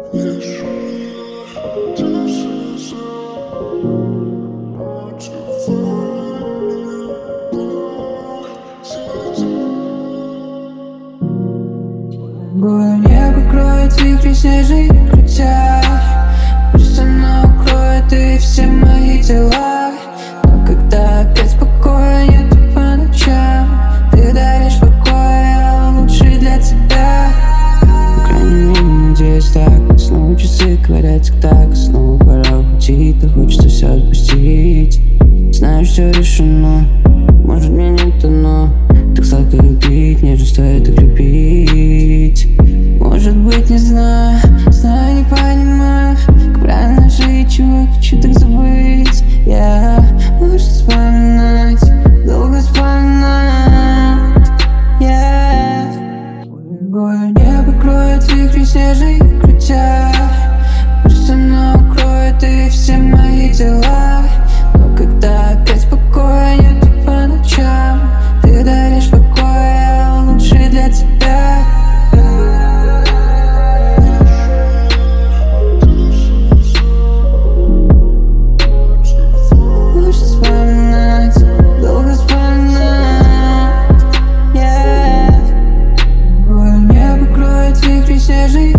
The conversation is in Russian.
Голое небо кроет вихри снежных крутя, пусть оно укроет и все мои дела. Но когда опять покоя нету по ночам, ты даришь покой, а он лучший для тебя. По крайней мере, надеюсь так. Снова часы говорят тик-так, снова пора уходить, да хочется все отпустить. Знаю, все решено, может мне нет, но так сладко любить, нежно стоит так любить. Может быть, не знаю, не понимаю, как правильно жить, чего хочу так забыть. Я может вспоминать, долго вспоминать. Голое небо кроет вихри снежных крутя, пусть оно укроет и все мои дела. Но когда опять покоя нету по ночам, ты даришь покой, а он лучший для тебя. Лучше вспоминать, долго вспоминать. Голое небо кроет вихри снежных